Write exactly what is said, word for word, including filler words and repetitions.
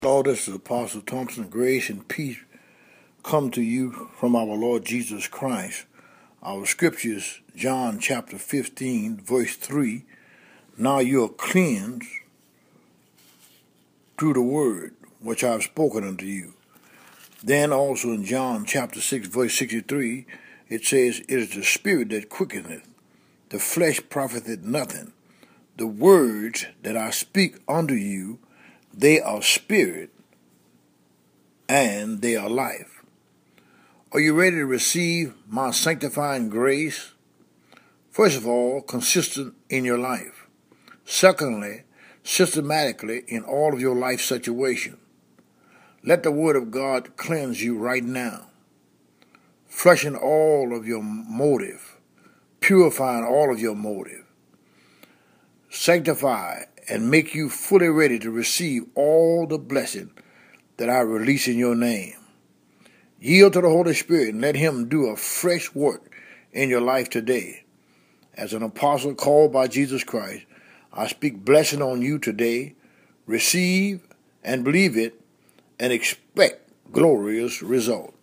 Lord, this is Apostle Thompson. Grace and peace come to you from our Lord Jesus Christ. Our scriptures, John chapter fifteen, verse three. Now you are cleansed through the word which I have spoken unto you. Then also in John chapter six, verse sixty-three, it says, It is the spirit that quickeneth, the flesh profiteth nothing. The words that I speak unto you, they are spirit and they are life. Are you ready to receive my sanctifying grace? First of all, consistent in your life. Secondly, systematically in all of your life situation. Let the word of God cleanse you right now, flushing all of your motive, purifying all of your motive, sanctify and make you fully ready to receive all the blessing that I release in your name. Yield to the Holy Spirit and let him do a fresh work in your life today. As an apostle called by Jesus Christ, I speak blessing on you today. Receive and believe it and expect glorious results.